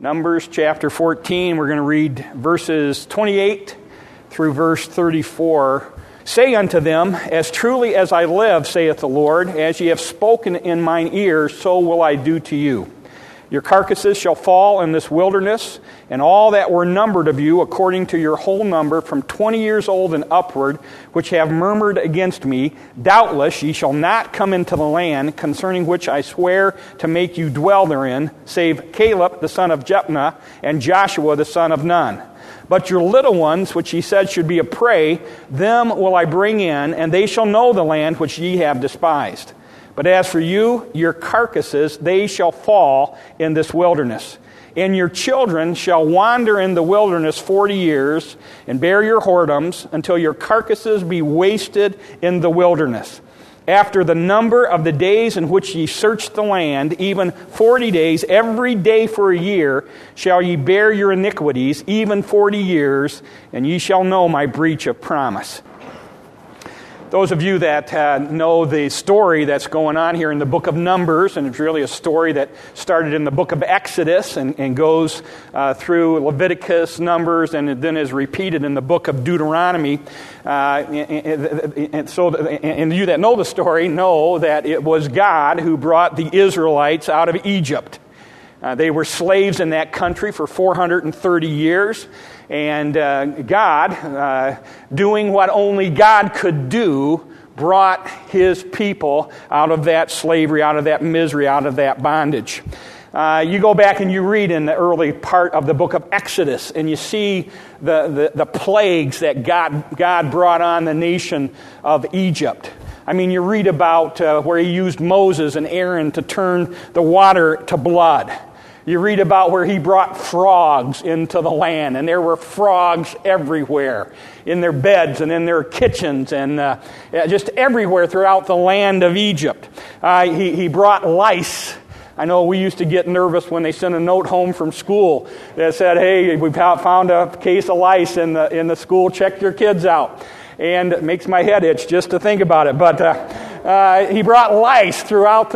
Numbers chapter 14, we're going to read verses 28 through verse 34. Say unto them, As truly as I live, saith the Lord, as ye have spoken in mine ears, so will I do to you. Your carcasses shall fall in this wilderness, and all that were numbered of you, according to your whole number, from 20 years old and upward, which have murmured against me, doubtless ye shall not come into the land, concerning which I swear to make you dwell therein, save Caleb the son of Jephunneh, and Joshua the son of Nun. But your little ones, which ye said should be a prey, them will I bring in, and they shall know the land which ye have despised. But as for you, your carcasses, they shall fall in this wilderness. And your children shall wander in the wilderness 40 years, and bear your whoredoms, until your carcasses be wasted in the wilderness. After the number of the days in which ye search the land, even 40 days, every day for a year, shall ye bear your iniquities, even 40 years, and ye shall know my breach of promise. Those of you that know the story that's going on here in the book of Numbers, and it's really a story that started in the book of Exodus and goes through Leviticus, Numbers, and then is repeated in the book of Deuteronomy. And you that know the story know that it was God who brought the Israelites out of Egypt. They were slaves in that country for 430 years. And God, doing what only God could do, brought His people out of that slavery, out of that misery, out of that bondage. You go back and you read in the early part of the book of Exodus, and you see the plagues that God brought on the nation of Egypt. I mean, you read about where He used Moses and Aaron to turn the water to blood. You read about where He brought frogs into the land, and there were frogs everywhere, in their beds and in their kitchens, and just everywhere throughout the land of Egypt. He brought lice. I know we used to get nervous when they sent a note home from school that said, "Hey, we found a case of lice in the school. Check your kids out." And it makes my head itch just to think about it. But He brought lice throughout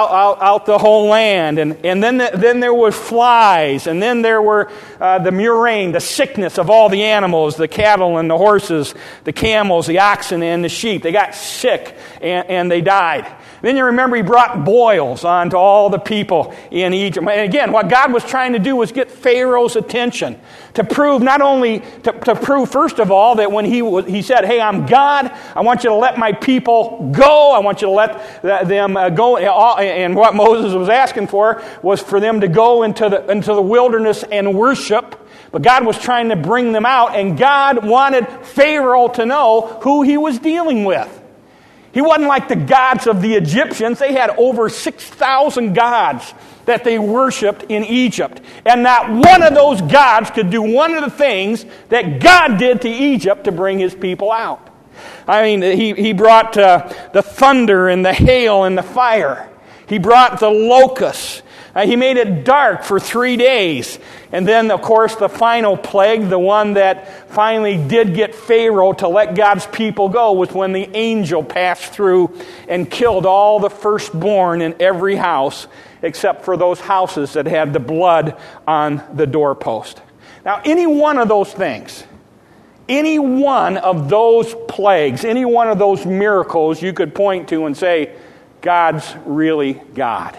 out the whole land, and then there was flies, and then there were the murrain, the sickness of all the animals, the cattle and the horses, the camels, the oxen, and the sheep. They got sick and they died. Then you remember He brought boils onto all the people in Egypt. And again, what God was trying to do was get Pharaoh's attention, to prove not only, to prove first of all that when he said, "Hey, I'm God, I want you to let my people go, I want you to let them go," and what Moses was asking for was for them to go into the wilderness and worship. But God was trying to bring them out, and God wanted Pharaoh to know who he was dealing with. He wasn't like the gods of the Egyptians. They had over 6,000 gods that they worshipped in Egypt. And not one of those gods could do one of the things that God did to Egypt to bring His people out. I mean, He brought the thunder and the hail and the fire. He brought the locusts. He made it dark for 3 days. And then, of course, the final plague, the one that finally did get Pharaoh to let God's people go, was when the angel passed through and killed all the firstborn in every house, except for those houses that had the blood on the doorpost. Now, any one of those things, any one of those plagues, any one of those miracles you could point to and say, God's really God.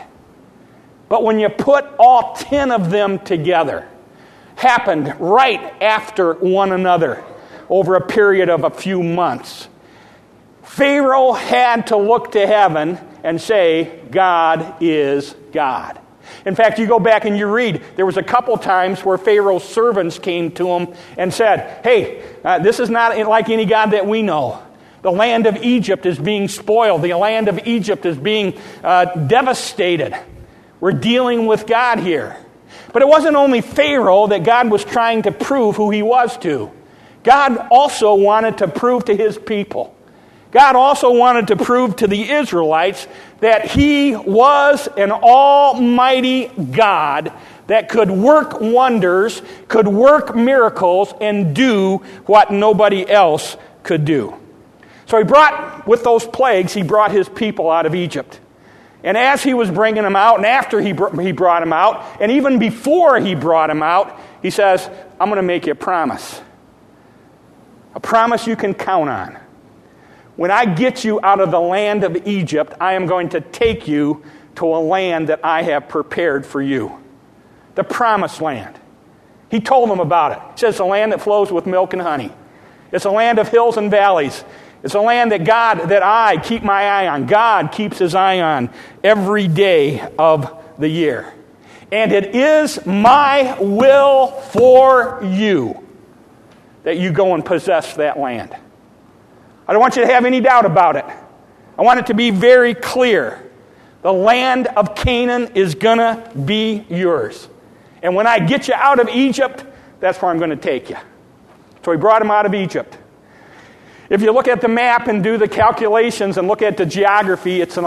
But when you put all 10 of them together, happened right after one another over a period of a few months, Pharaoh had to look to heaven and say, God is God. In fact, you go back and you read, there was a couple times where Pharaoh's servants came to him and said, "Hey, this is not like any God that we know. The land of Egypt is being spoiled. The land of Egypt is being devastated. We're dealing with God here." But it wasn't only Pharaoh that God was trying to prove who He was to. God also wanted to prove to His people. God also wanted to prove to the Israelites that He was an almighty God that could work wonders, could work miracles, and do what nobody else could do. So He brought, with those plagues, He brought His people out of Egypt. And as he was bringing them out, and after he brought them out, and even before he brought them out, he says, I'm going to make you a promise. A promise you can count on. When I get you out of the land of Egypt, I am going to take you to a land that I have prepared for you. The promised land. He told them about it. He says, a land that flows with milk and honey. It's a land of hills and valleys. It's a land that I keep my eye on. God keeps his eye on every day of the year. And it is my will for you that you go and possess that land. I don't want you to have any doubt about it. I want it to be very clear. The land of Canaan is going to be yours. And when I get you out of Egypt, that's where I'm going to take you. So he brought him out of Egypt. If you look at the map and do the calculations and look at the geography, it's an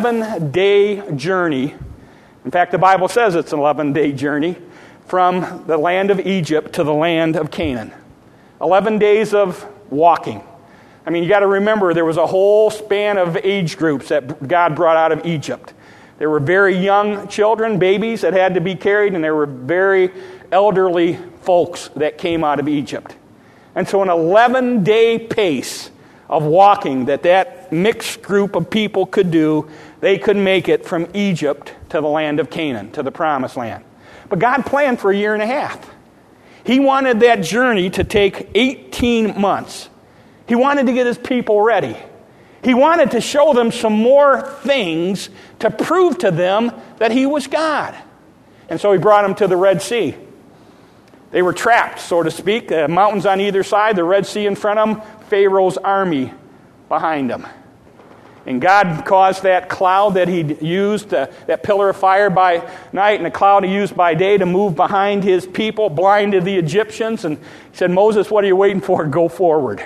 11-day journey. In fact, the Bible says it's an 11-day journey from the land of Egypt to the land of Canaan. 11 days of walking. I mean, you got to remember there was a whole span of age groups that God brought out of Egypt. There were very young children, babies that had to be carried, and there were very elderly folks that came out of Egypt. And so an 11-day pace of walking that mixed group of people could do, they could make it from Egypt to the land of Canaan, to the promised land. But God planned for a year and a half. He wanted that journey to take 18 months. He wanted to get his people ready. He wanted to show them some more things to prove to them that he was God. And so he brought them to the Red Sea. They were trapped, so to speak. The mountains on either side, the Red Sea in front of them, Pharaoh's army behind them. And God caused that cloud that he used, that pillar of fire by night and the cloud he used by day to move behind his people, blinded the Egyptians. And he said, Moses, what are you waiting for? Go forward.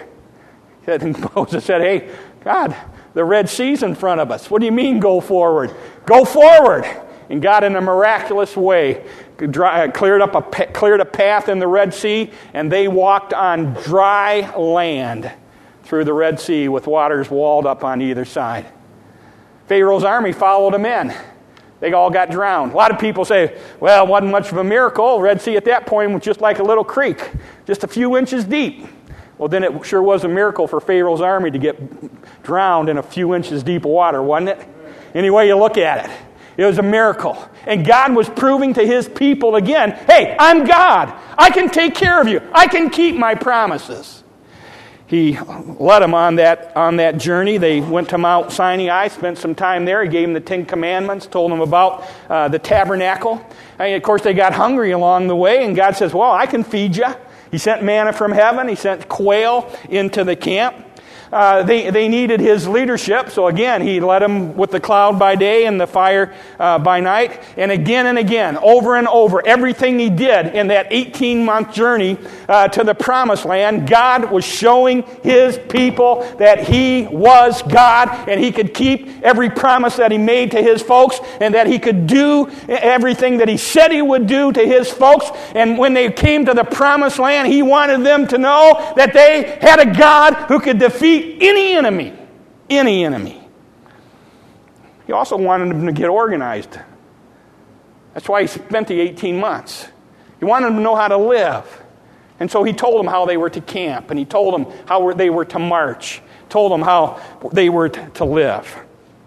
And Moses said, hey, God, the Red Sea's in front of us. What do you mean go forward? Go forward. And God, in a miraculous way, cleared a path in the Red Sea, and they walked on dry land through the Red Sea with waters walled up on either side. Pharaoh's army followed them in. They all got drowned. A lot of people say, well, it wasn't much of a miracle. Red Sea at that point was just like a little creek, just a few inches deep. Well, then it sure was a miracle for Pharaoh's army to get drowned in a few inches deep of water, wasn't it? Any way you look at it. It was a miracle. And God was proving to his people again, hey, I'm God. I can take care of you. I can keep my promises. He led them on that journey. They went to Mount Sinai, spent some time there. He gave them the 10 Commandments, told them about the tabernacle. And of course, they got hungry along the way, and God says, well, I can feed you. He sent manna from heaven. He sent quail into the camp. They needed his leadership, so again, he led them with the cloud by day and the fire by night. And again, over and over, everything he did in that 18-month journey to the promised land, God was showing his people that he was God, and he could keep every promise that he made to his folks, and that he could do everything that he said he would do to his folks. And when they came to the promised land, he wanted them to know that they had a God who could defeat any enemy. He also wanted them to get organized. That's why he spent the 18 months. He wanted them to know how to live. And so he told them how they were to camp, and he told them how they were to march, told them how they were to live.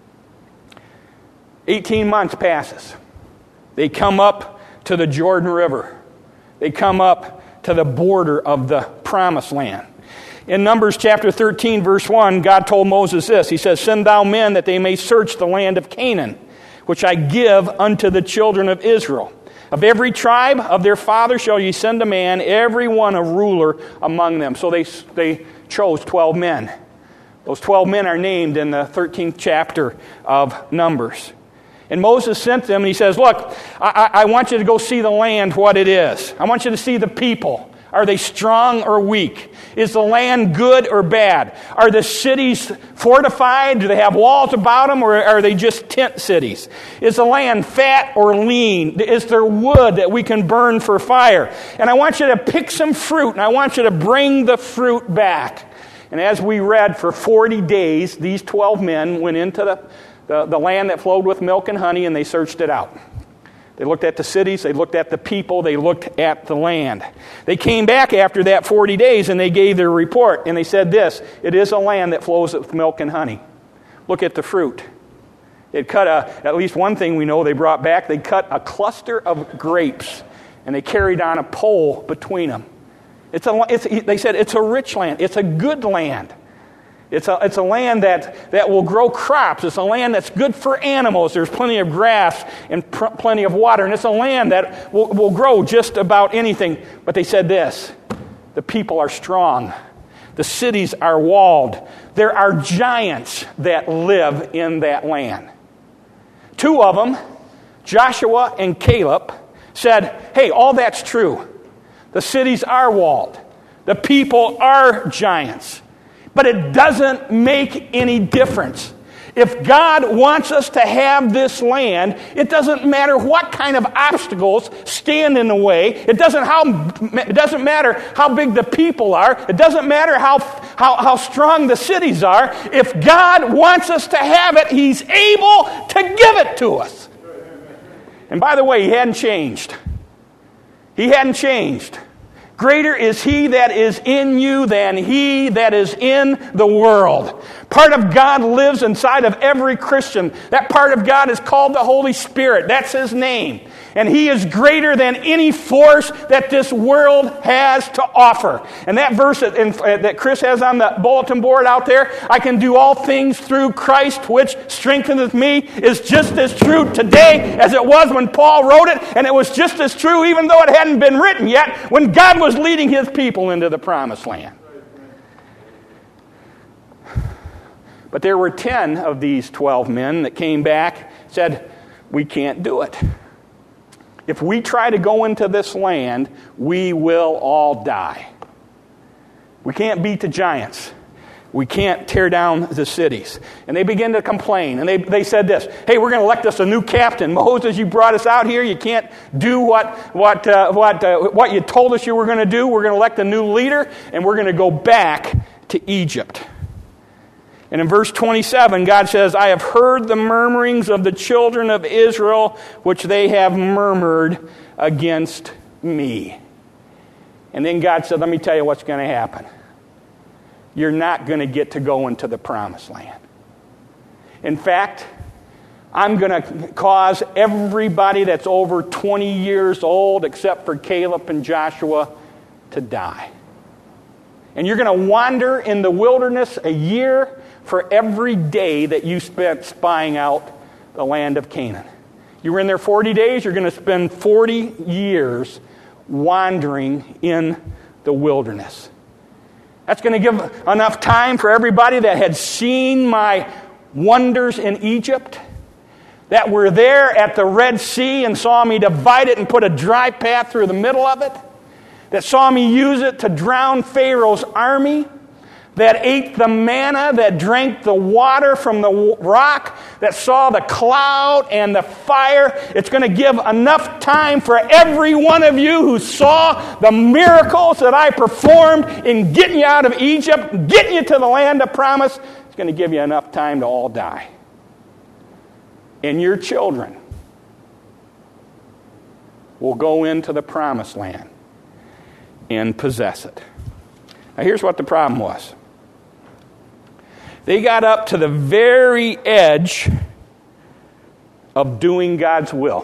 18 months passes. They come up to the Jordan River. They come up to the border of the promised land. In Numbers chapter 13, verse 1, God told Moses this. He says, send thou men that they may search the land of Canaan, which I give unto the children of Israel. Of every tribe of their father shall ye send a man, every one a ruler among them. So they chose 12 men. Those 12 men are named in the 13th chapter of Numbers. And Moses sent them, and he says, look, I want you to go see the land, what it is. I want you to see the people. Are they strong or weak? Is the land good or bad? Are the cities fortified? Do they have walls about them, or are they just tent cities? Is the land fat or lean? Is there wood that we can burn for fire? And I want you to pick some fruit, and I want you to bring the fruit back. And as we read, for 40 days, these 12 men went into the land that flowed with milk and honey, and they searched it out. They looked at the cities, they looked at the people, they looked at the land. They came back after that 40 days and they gave their report. And they said this, it is a land that flows with milk and honey. Look at the fruit. They'd cut at least one thing we know they brought back. They cut a cluster of grapes and they carried on a pole between them. They said it's a rich land. It's a good land. It's a land that will grow crops. It's a land that's good for animals. There's plenty of grass and plenty of water. And it's a land that will grow just about anything. But they said this, the people are strong. The cities are walled. There are giants that live in that land. Two of them, Joshua and Caleb, said, hey, all that's true. The cities are walled. The people are giants. But it doesn't make any difference. If God wants us to have this land, it doesn't matter what kind of obstacles stand in the way. It doesn't matter how big the people are. It doesn't matter how strong the cities are. If God wants us to have it, He's able to give it to us. And by the way, He hadn't changed. He hadn't changed. Greater is He that is in you than he that is in the world. Part of God lives inside of every Christian. That part of God is called the Holy Spirit. That's His name. And He is greater than any force that this world has to offer. And that verse that Chris has on the bulletin board out there, I can do all things through Christ which strengtheneth me, is just as true today as it was when Paul wrote it. And it was just as true even though it hadn't been written yet when God was leading His people into the promised land. But there were 10 of these 12 men that came back, said, we can't do it. If we try to go into this land, we will all die. We can't beat the giants. We can't tear down the cities. And they begin to complain. And they said this, hey, we're going to elect us a new captain. Moses, you brought us out here. You can't do what you told us you were going to do. We're going to elect a new leader, and we're going to go back to Egypt. And in verse 27, God says, I have heard the murmurings of the children of Israel, which they have murmured against me. And then God said, let me tell you what's going to happen. You're not going to get to go into the promised land. In fact, I'm going to cause everybody that's over 20 years old, except for Caleb and Joshua, to die. And you're going to wander in the wilderness a year for every day that you spent spying out the land of Canaan. You were in there 40 days, you're going to spend 40 years wandering in the wilderness. That's going to give enough time for everybody that had seen my wonders in Egypt, that were there at the Red Sea and saw me divide it and put a dry path through the middle of it, that saw me use it to drown Pharaoh's army, that ate the manna, that drank the water from the rock, that saw the cloud and the fire. It's going to give enough time for every one of you who saw the miracles that I performed in getting you out of Egypt, getting you to the land of promise. It's going to give you enough time to all die. And your children will go into the promised land and possess it. Now here's what the problem was. They got up to the very edge of doing God's will.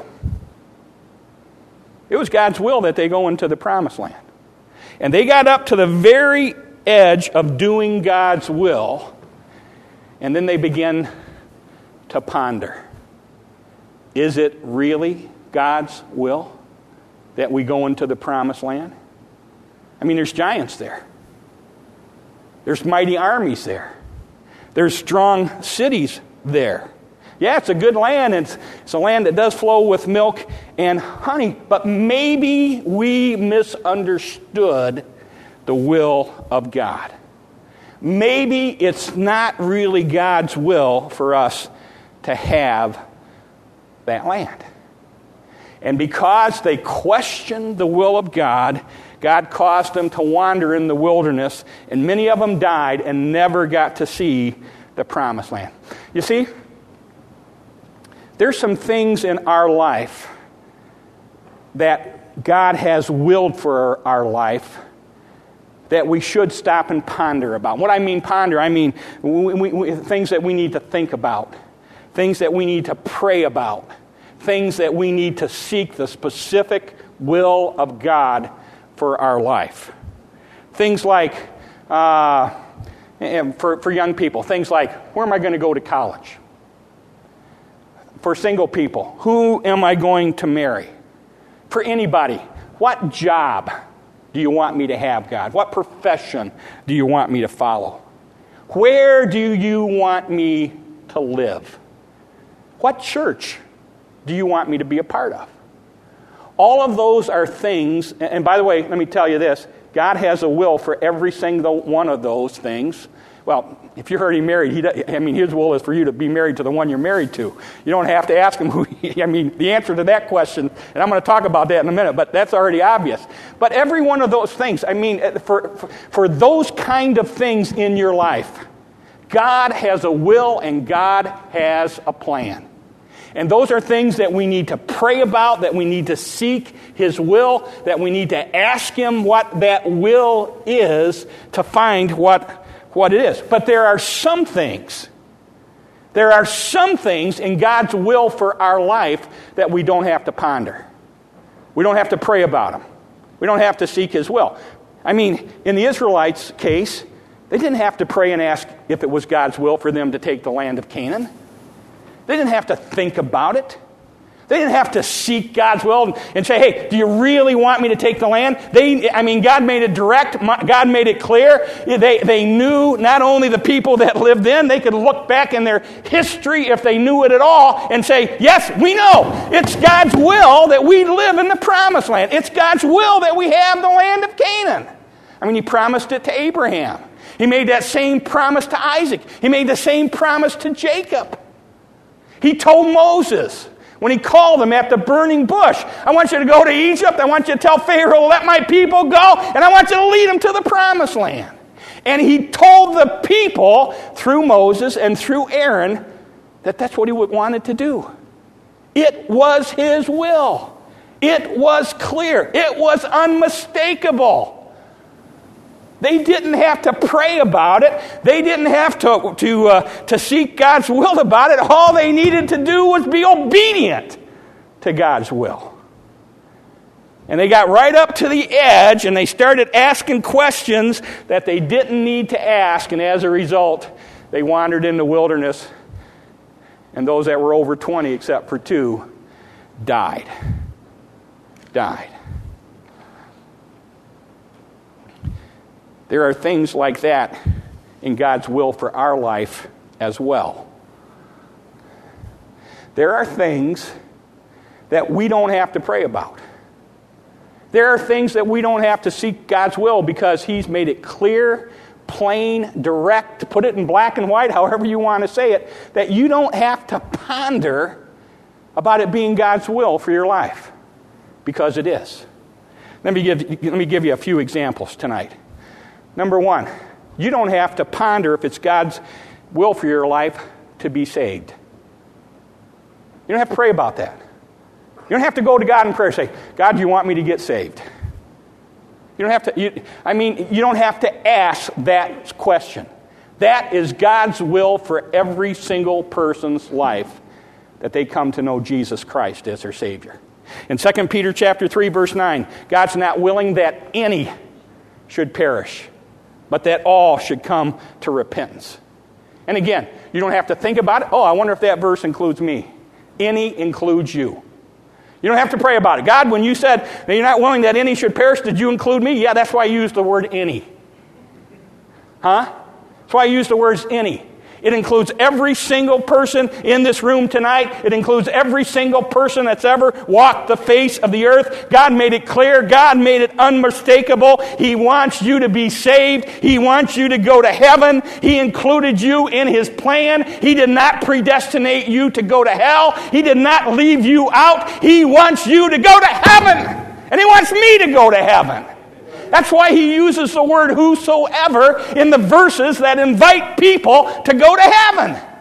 It was God's will that they go into the promised land. And they got up to the very edge of doing God's will, and then they began to ponder. Is it really God's will that we go into the promised land? I mean, there's giants there. There's mighty armies there. There's strong cities there. Yeah, it's a good land. It's a land that does flow with milk and honey. But maybe we misunderstood the will of God. Maybe it's not really God's will for us to have that land. And because they questioned the will of God, God caused them to wander in the wilderness, and many of them died and never got to see the promised land. You see, There's some things in our life that God has willed for our life that we should stop and ponder about. What I mean ponder, I mean things that we need to think about, things that we need to pray about, things that we need to seek the specific will of God for our life. Things like, for young people, things like, where am I going to go to college? For single people, who am I going to marry? For anybody, what job do you want me to have, God? What profession do you want me to follow? Where do you want me to live? What church do you want me to be a part of? All of those are things, and by the way, let me tell you this, God has a will for every single one of those things. Well, if you're already married, His will is for you to be married to the one you're married to. You don't have to ask Him the answer to that question, and I'm going to talk about that in a minute, but that's already obvious. But every one of those things, for those kind of things in your life, God has a will and God has a plan. And those are things that we need to pray about, that we need to seek His will, that we need to ask Him what that will is to find what it is. But there are some things in God's will for our life that we don't have to ponder. We don't have to pray about them. We don't have to seek His will. In the Israelites' case, they didn't have to pray and ask if it was God's will for them to take the land of Canaan. They didn't have to think about it. They didn't have to seek God's will and say, hey, do you really want me to take the land? God made it direct. God made it clear. They knew not only the people that lived in, they could look back in their history if they knew it at all and say, yes, we know. It's God's will that we live in the promised land. It's God's will that we have the land of Canaan. He promised it to Abraham. He made that same promise to Isaac. He made the same promise to Jacob. He told Moses, when he called him at the burning bush, I want you to go to Egypt, I want you to tell Pharaoh, let my people go, and I want you to lead them to the promised land. And he told the people, through Moses and through Aaron, that that's what he wanted to do. It was his will. It was clear. It was unmistakable. They didn't have to pray about it. They didn't have to seek God's will about it. All they needed to do was be obedient to God's will. And they got right up to the edge, and they started asking questions that they didn't need to ask, and as a result, they wandered in the wilderness, and those that were over 20, except for 2, died. There are things like that in God's will for our life as well. There are things that we don't have to pray about. There are things that we don't have to seek God's will because He's made it clear, plain, direct, put it in black and white, however you want to say it, that you don't have to ponder about it being God's will for your life, because it is. Let me give you a few examples tonight. Number 1, you don't have to ponder if it's God's will for your life to be saved. You don't have to pray about that. You don't have to go to God in prayer and say, God, do you want me to get saved? You don't have to. You don't have to ask that question. That is God's will for every single person's life, that they come to know Jesus Christ as their Savior. In 2 Peter chapter 3, verse 9, God's not willing that any should perish, but that all should come to repentance. And again, you don't have to think about it. Oh, I wonder if that verse includes me. Any includes you. You don't have to pray about it. God, when you said that you're not willing that any should perish, did you include me? Yeah, that's why I used the word any. Huh? That's why I used the words any. It includes every single person in this room tonight. It includes every single person that's ever walked the face of the earth. God made it clear. God made it unmistakable. He wants you to be saved. He wants you to go to heaven. He included you in His plan. He did not predestinate you to go to hell. He did not leave you out. He wants you to go to heaven. And He wants me to go to heaven. That's why He uses the word whosoever in the verses that invite people to go to heaven.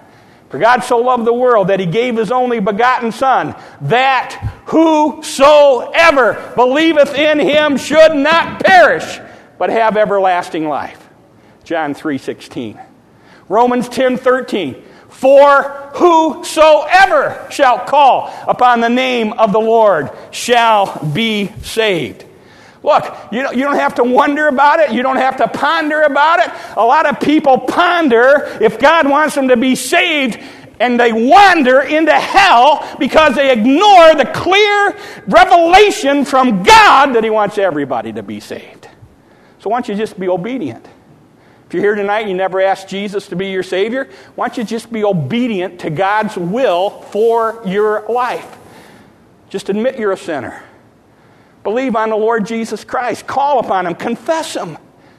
For God so loved the world that he gave his only begotten Son, that whosoever believeth in him should not perish, but have everlasting life. John 3:16. Romans 10:13. For whosoever shall call upon the name of the Lord shall be saved. Look, you don't have to wonder about it. You don't have to ponder about it. A lot of people ponder if God wants them to be saved, and they wander into hell because they ignore the clear revelation from God that he wants everybody to be saved. So why don't you just be obedient? If you're here tonight and you never asked Jesus to be your Savior, why don't you just be obedient to God's will for your life? Just admit you're a sinner. Believe on the Lord Jesus Christ. Call upon him. Confess him.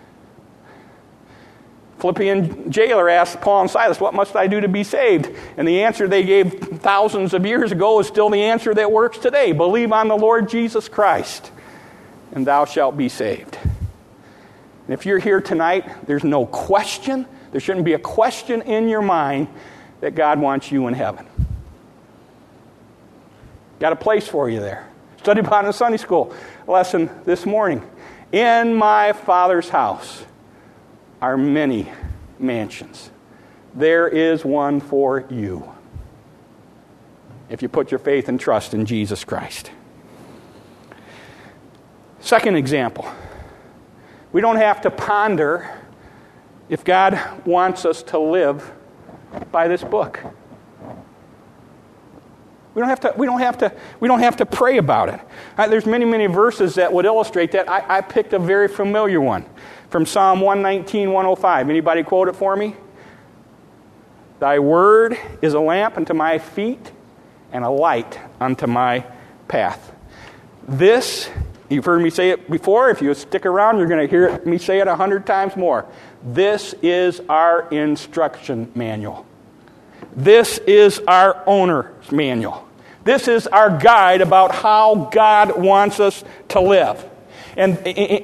Philippian jailer asked Paul and Silas, what must I do to be saved? And the answer they gave thousands of years ago is still the answer that works today. Believe on the Lord Jesus Christ, and thou shalt be saved. And if you're here tonight, there's no question, there shouldn't be a question in your mind that God wants you in heaven. Got a place for you there. Studied about in a Sunday school lesson this morning. In my Father's house are many mansions. There is one for you, if you put your faith and trust in Jesus Christ. Second example. We don't have to ponder if God wants us to live by this book. We don't have to pray about it. There's many verses that would illustrate that. I picked a very familiar one from Psalm 119, 105. Anybody quote it for me? Thy word is a lamp unto my feet and a light unto my path. This, you've heard me say it before. If you stick around, you're going to hear me say it 100 times more. This is our instruction manual. This is our owner's manual. This is our guide about how God wants us to live. And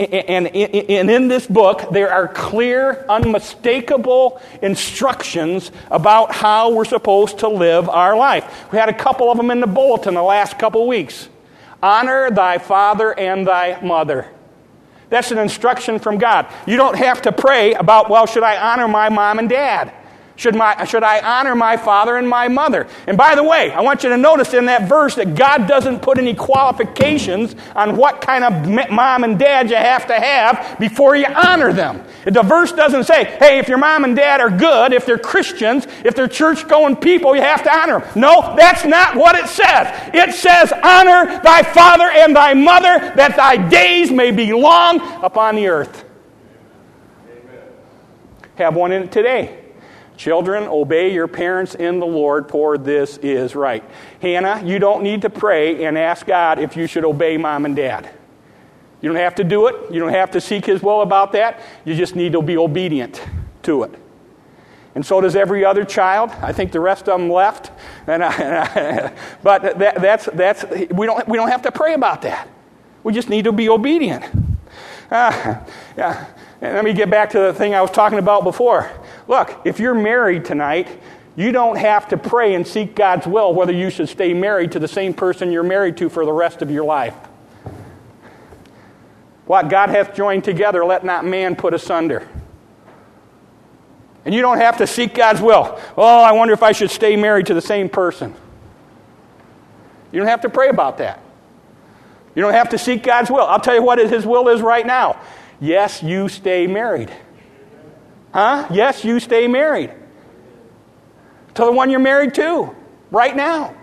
in this book, there are clear, unmistakable instructions about how we're supposed to live our life. We had a couple of them in the bulletin the last couple weeks. Honor thy father and thy mother. That's an instruction from God. You don't have to pray about, well, should I honor my mom and dad? Should I honor my father and my mother? And by the way, I want you to notice in that verse that God doesn't put any qualifications on what kind of mom and dad you have to have before you honor them. The verse doesn't say, hey, if your mom and dad are good, if they're Christians, if they're church-going people, you have to honor them. No, that's not what it says. It says, honor thy father and thy mother, that thy days may be long upon the earth. Amen. Have one in it today. Children, obey your parents in the Lord, for this is right. Hannah, you don't need to pray and ask God if you should obey mom and dad. You don't have to do it. You don't have to seek his will about that. You just need to be obedient to it. And so does every other child. I think the rest of them left. But we don't have to pray about that. We just need to be obedient. And let me get back to the thing I was talking about before. Look, if you're married tonight, you don't have to pray and seek God's will whether you should stay married to the same person you're married to for the rest of your life. What God hath joined together, let not man put asunder. And you don't have to seek God's will. Oh, I wonder if I should stay married to the same person. You don't have to pray about that. You don't have to seek God's will. I'll tell you what his will is right now. Yes, you stay married. Huh? Yes, you stay married. To the one you're married to, right now.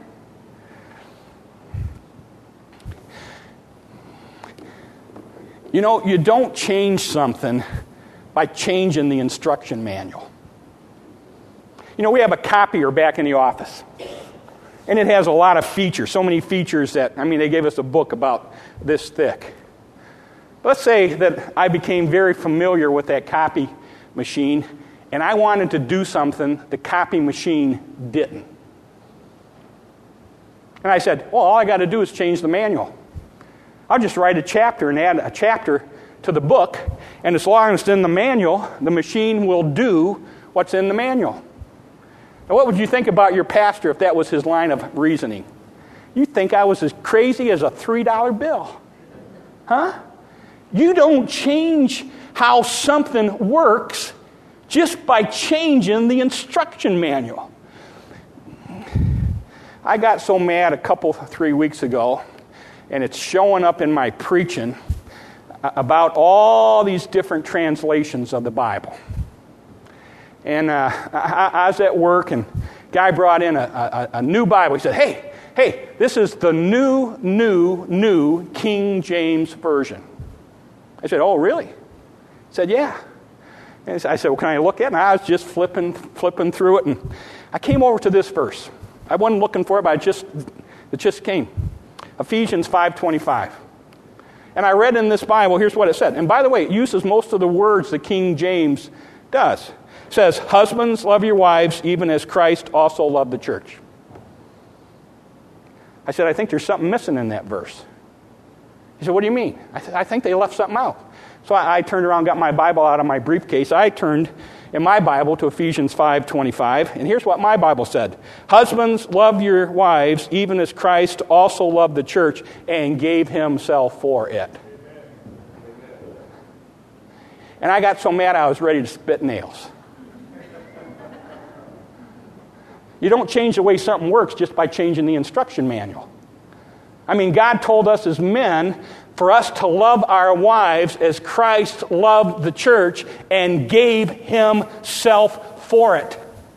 You know, you don't change something by changing the instruction manual. You know, we have a copier back in the office. And it has a lot of features, so many features that, they gave us a book about this thick. Let's say that I became very familiar with that copy machine, and I wanted to do something the copy machine didn't. And I said, well, all I got to do is change the manual. I'll just write a chapter and add a chapter to the book, and as long as it's in the manual, the machine will do what's in the manual. Now, what would you think about your pastor if that was his line of reasoning? You'd think I was as crazy as a $3 bill. Huh? You don't change how something works just by changing the instruction manual. I got so mad 3 weeks ago, and it's showing up in my preaching, about all these different translations of the Bible. And I was at work, and a guy brought in a new Bible. He said, hey, this is the new King James Version. I said, oh, really? He said, yeah. And I said, well, can I look at it? And I was just flipping through it, and I came over to this verse. I wasn't looking for it, but it just came. Ephesians 5:25. And I read in this Bible, here's what it said. And by the way, it uses most of the words the King James does. It says, husbands, love your wives, even as Christ also loved the church. I said, I think there's something missing in that verse. He said, what do you mean? I think they left something out. So I turned around, got my Bible out of my briefcase. I turned in my Bible to Ephesians 5:25, and here's what my Bible said. Husbands, love your wives, even as Christ also loved the church and gave himself for it. And I got so mad I was ready to spit nails. You don't change the way something works just by changing the instruction manual. I mean, God told us as men for us to love our wives as Christ loved the church and gave himself for it.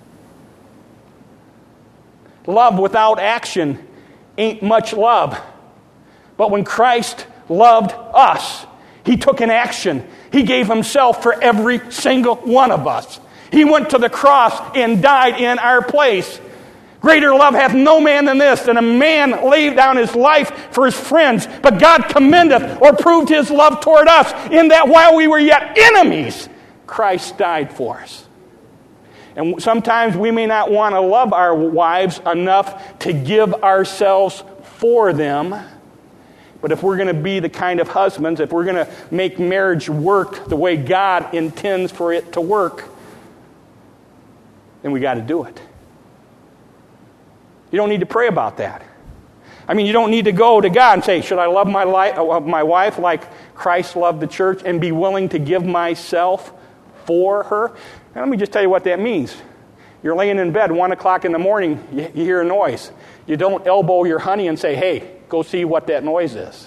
Love without action ain't much love. But when Christ loved us, he took an action. He gave himself for every single one of us. He went to the cross and died in our place. Greater love hath no man than this, than a man laid down his life for his friends. But God commendeth, or proved his love toward us, in that while we were yet enemies, Christ died for us. And sometimes we may not want to love our wives enough to give ourselves for them. But if we're going to be the kind of husbands, if we're going to make marriage work the way God intends for it to work, then we got to do it. You don't need to pray about that. I mean, you don't need to go to God and say, should I love my wife like Christ loved the church and be willing to give myself for her? And let me just tell you what that means. You're laying in bed, 1 o'clock in the morning, you hear a noise. You don't elbow your honey and say, hey, go see what that noise is.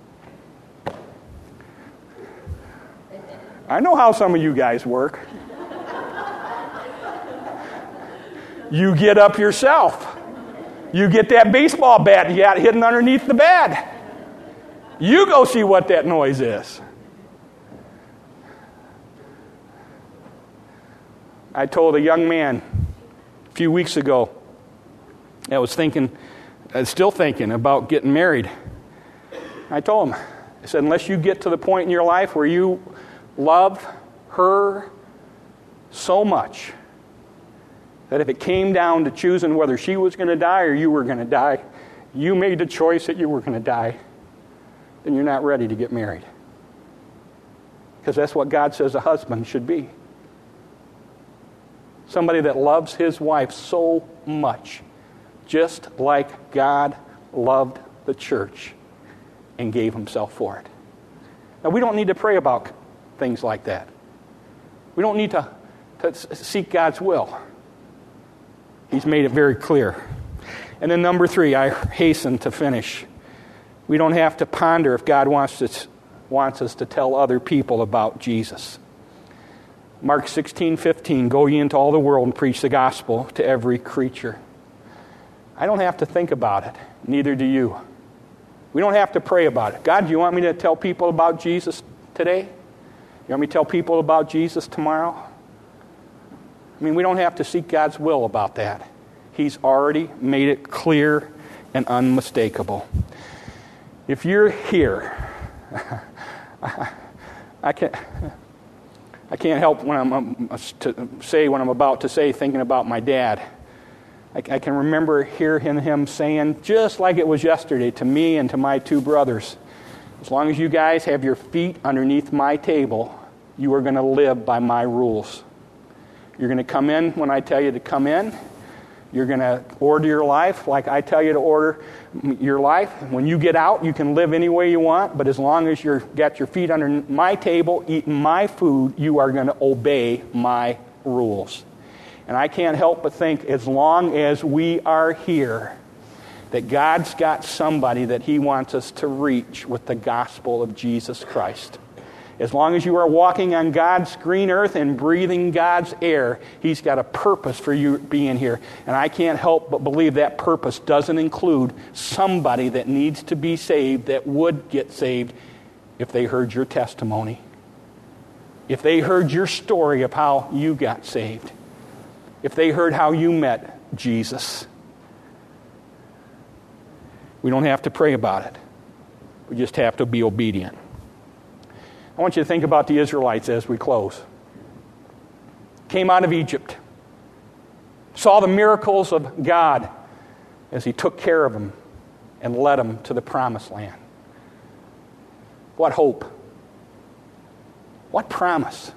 I know how some of you guys work. You get up yourself. You get that baseball bat you got hidden underneath the bed. You go see what that noise is. I told a young man a few weeks ago that was still thinking about getting married. I told him, I said, unless you get to the point in your life where you love her so much that if it came down to choosing whether she was going to die or you were going to die, you made the choice that you were going to die, then you're not ready to get married. Because that's what God says a husband should be. Somebody that loves his wife so much, just like God loved the church and gave himself for it. Now, we don't need to pray about things like that. We don't need to seek God's will. He's made it very clear. And then number 3, I hasten to finish. We don't have to ponder if God wants us to tell other people about Jesus. Mark 16:15, go ye into all the world and preach the gospel to every creature. I don't have to think about it. Neither do you. We don't have to pray about it. God, do you want me to tell people about Jesus today? You want me to tell people about Jesus tomorrow? I mean, we don't have to seek God's will about that. He's already made it clear and unmistakable. If you're here, I can't help when I'm about to say, thinking about my dad. I can remember hearing him saying, just like it was yesterday, to me and to my 2 brothers, as long as you guys have your feet underneath my table, you are going to live by my rules. You're going to come in when I tell you to come in. You're going to order your life like I tell you to order your life. When you get out, you can live any way you want, but as long as you've got your feet under my table, eating my food, you are going to obey my rules. And I can't help but think, as long as we are here, that God's got somebody that He wants us to reach with the gospel of Jesus Christ. As long as you are walking on God's green earth and breathing God's air, He's got a purpose for you being here. And I can't help but believe that purpose doesn't include somebody that needs to be saved, that would get saved if they heard your testimony. If they heard your story of how you got saved. If they heard how you met Jesus. We don't have to pray about it. We just have to be obedient. I want you to think about the Israelites as we close. Came out of Egypt. Saw the miracles of God as He took care of them and led them to the promised land. What hope. What promise.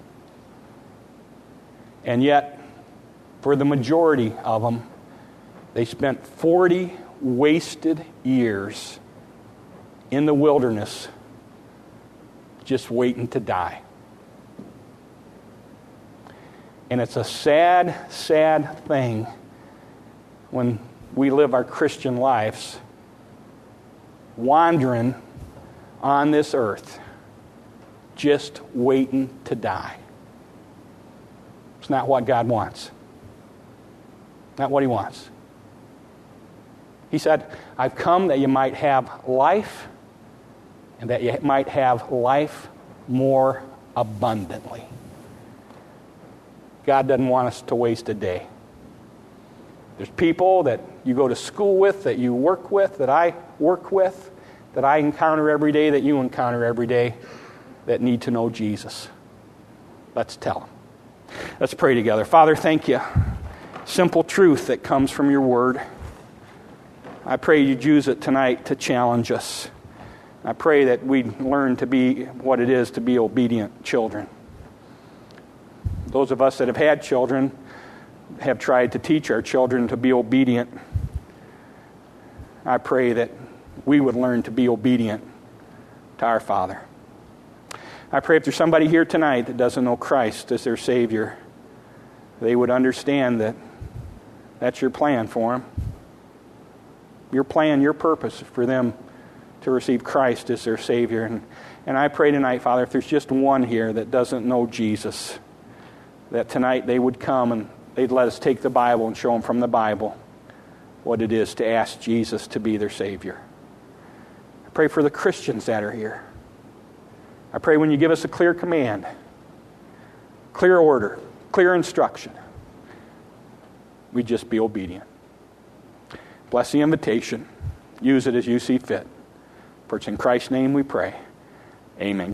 And yet, for the majority of them, they spent 40 wasted years in the wilderness just waiting to die. And it's a sad, sad thing when we live our Christian lives wandering on this earth just waiting to die. It's not what God wants. Not what He wants. He said, I've come that you might have life, and that you might have life more abundantly. God doesn't want us to waste a day. There's people that you go to school with, that you work with, that I work with, that I encounter every day, that you encounter every day, that need to know Jesus. Let's tell them. Let's pray together. Father, thank you. Simple truth that comes from your word. I pray you'd use it tonight to challenge us. I pray that we'd learn to be what it is to be obedient children. Those of us that have had children have tried to teach our children to be obedient. I pray that we would learn to be obedient to our Father. I pray if there's somebody here tonight that doesn't know Christ as their Savior, they would understand that that's your plan for them. Your plan, your purpose for them to receive Christ as their Savior. And I pray tonight, Father, if there's just one here that doesn't know Jesus, that tonight they would come and they'd let us take the Bible and show them from the Bible what it is to ask Jesus to be their Savior. I pray for the Christians that are here. I pray when you give us a clear command, clear order, clear instruction, we just be obedient. Bless the invitation. Use it as you see fit. For it's in Christ's name we pray. Amen.